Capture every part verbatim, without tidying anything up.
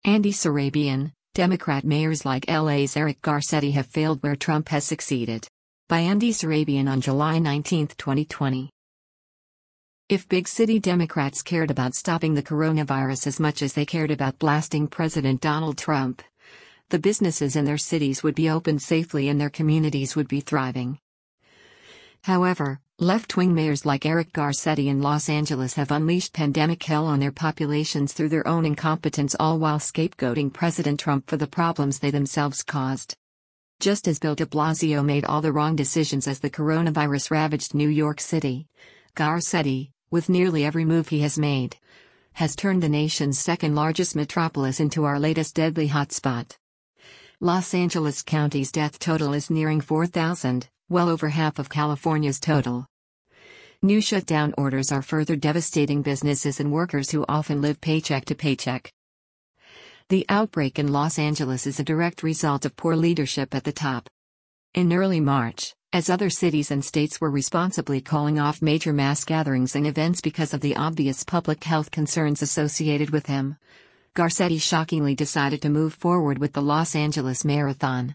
Andy Surabian, Democrat mayors like L A's Eric Garcetti have failed where Trump has succeeded. By Andy Surabian on July nineteenth, twenty twenty. If big city Democrats cared about stopping the coronavirus as much as they cared about blasting President Donald Trump, the businesses in their cities would be open safely and their communities would be thriving. However, left-wing mayors like Eric Garcetti in Los Angeles have unleashed pandemic hell on their populations through their own incompetence, all while scapegoating President Trump for the problems they themselves caused. Just as Bill de Blasio made all the wrong decisions as the coronavirus ravaged New York City, Garcetti, with nearly every move he has made, has turned the nation's second-largest metropolis into our latest deadly hotspot. Los Angeles County's death total is nearing four thousand, well over half of California's total. New shutdown orders are further devastating businesses and workers who often live paycheck to paycheck. The outbreak in Los Angeles is a direct result of poor leadership at the top. In early March, as other cities and states were responsibly calling off major mass gatherings and events because of the obvious public health concerns associated with them, Garcetti shockingly decided to move forward with the Los Angeles Marathon.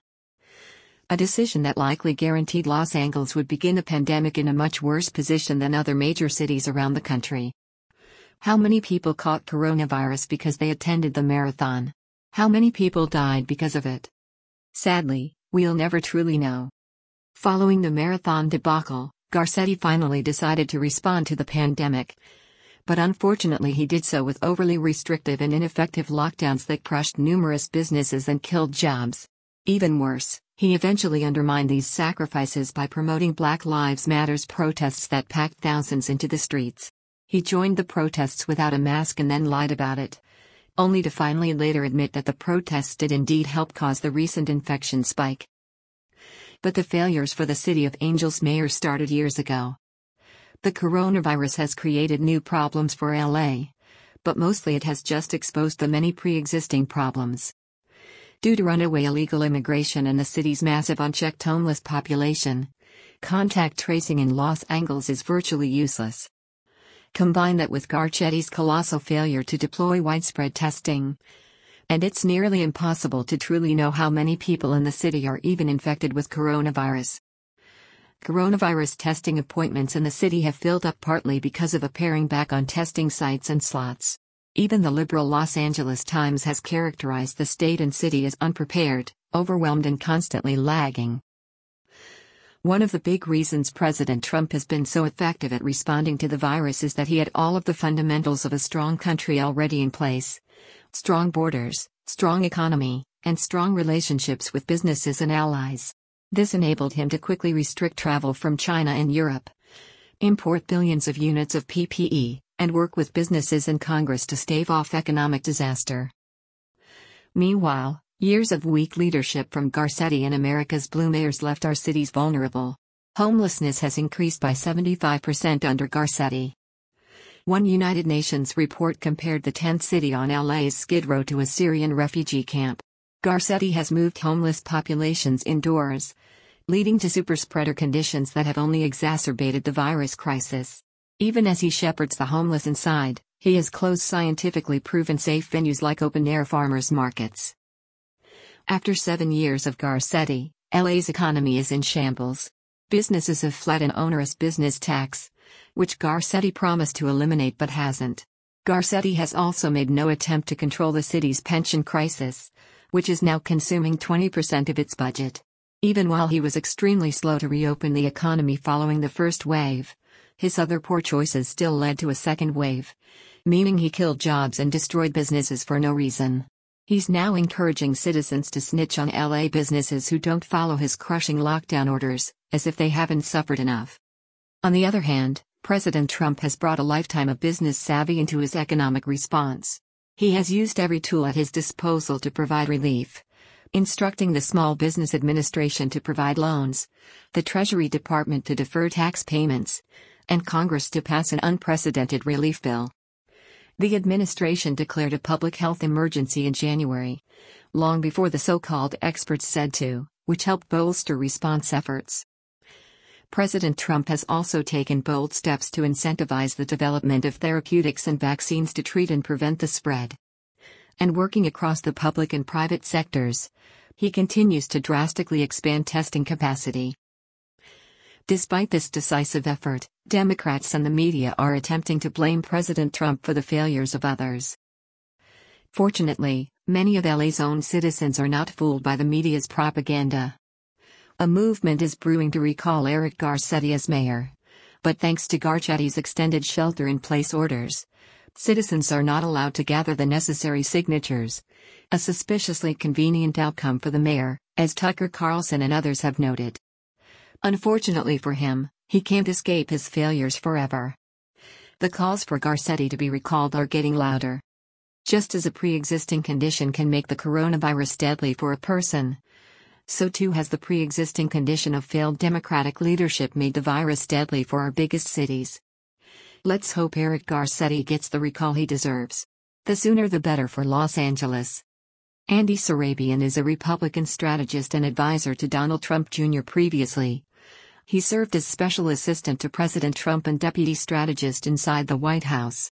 A decision that likely guaranteed Los Angeles would begin the pandemic in a much worse position than other major cities around the country. How many people caught coronavirus because they attended the marathon? How many people died because of it? Sadly, we'll never truly know. Following the marathon debacle, Garcetti finally decided to respond to the pandemic. But unfortunately he did so with overly restrictive and ineffective lockdowns that crushed numerous businesses and killed jobs. Even worse, he eventually undermined these sacrifices by promoting Black Lives Matter's protests that packed thousands into the streets. He joined the protests without a mask and then lied about it, only to finally later admit that the protests did indeed help cause the recent infection spike. But the failures for the City of Angels mayor started years ago. The coronavirus has created new problems for L A, but mostly it has just exposed the many pre-existing problems. Due to runaway illegal immigration and the city's massive unchecked homeless population, contact tracing in Los Angeles is virtually useless. Combine that with Garcetti's colossal failure to deploy widespread testing, and it's nearly impossible to truly know how many people in the city are even infected with coronavirus. Coronavirus testing appointments in the city have filled up partly because of a paring back on testing sites and slots. Even the liberal Los Angeles Times has characterized the state and city as unprepared, overwhelmed and constantly lagging. One of the big reasons President Trump has been so effective at responding to the virus is that he had all of the fundamentals of a strong country already in place. Strong borders, strong economy, and strong relationships with businesses and allies. This enabled him to quickly restrict travel from China and Europe, import billions of units of P P E, and work with businesses and Congress to stave off economic disaster. Meanwhile, years of weak leadership from Garcetti and America's blue mayors left our cities vulnerable. Homelessness has increased by seventy-five percent under Garcetti. One United Nations report compared the tenth city on L A's Skid Row to a Syrian refugee camp. Garcetti has moved homeless populations indoors, leading to superspreader conditions that have only exacerbated the virus crisis. Even as he shepherds the homeless inside, he has closed scientifically proven safe venues like open-air farmers markets. After seven years of Garcetti, L A's economy is in shambles. Businesses have fled an onerous business tax, which Garcetti promised to eliminate but hasn't. Garcetti has also made no attempt to control the city's pension crisis, which is now consuming twenty percent of its budget. Even while he was extremely slow to reopen the economy following the first wave, his other poor choices still led to a second wave, meaning he killed jobs and destroyed businesses for no reason. He's now encouraging citizens to snitch on L A businesses who don't follow his crushing lockdown orders, as if they haven't suffered enough. On the other hand, President Trump has brought a lifetime of business savvy into his economic response. He has used every tool at his disposal to provide relief, instructing the Small Business Administration to provide loans, the Treasury Department to defer tax payments, and Congress to pass an unprecedented relief bill. The administration declared a public health emergency in January, long before the so-called experts said to, which helped bolster response efforts. President Trump has also taken bold steps to incentivize the development of therapeutics and vaccines to treat and prevent the spread. and working across the public and private sectors, he continues to drastically expand testing capacity. Despite this decisive effort, Democrats and the media are attempting to blame President Trump for the failures of others. Fortunately, many of L A's own citizens are not fooled by the media's propaganda. A movement is brewing to recall Eric Garcetti as mayor. But thanks to Garcetti's extended shelter-in-place orders, citizens are not allowed to gather the necessary signatures. A suspiciously convenient outcome for the mayor, as Tucker Carlson and others have noted. Unfortunately for him, he can't escape his failures forever. The calls for Garcetti to be recalled are getting louder. Just as a pre-existing condition can make the coronavirus deadly for a person, so too has the pre-existing condition of failed Democratic leadership made the virus deadly for our biggest cities. Let's hope Eric Garcetti gets the recall he deserves. The sooner the better for Los Angeles. Andy Surabian is a Republican strategist and advisor to Donald Trump Junior Previously, he served as special assistant to President Trump and deputy strategist inside the White House.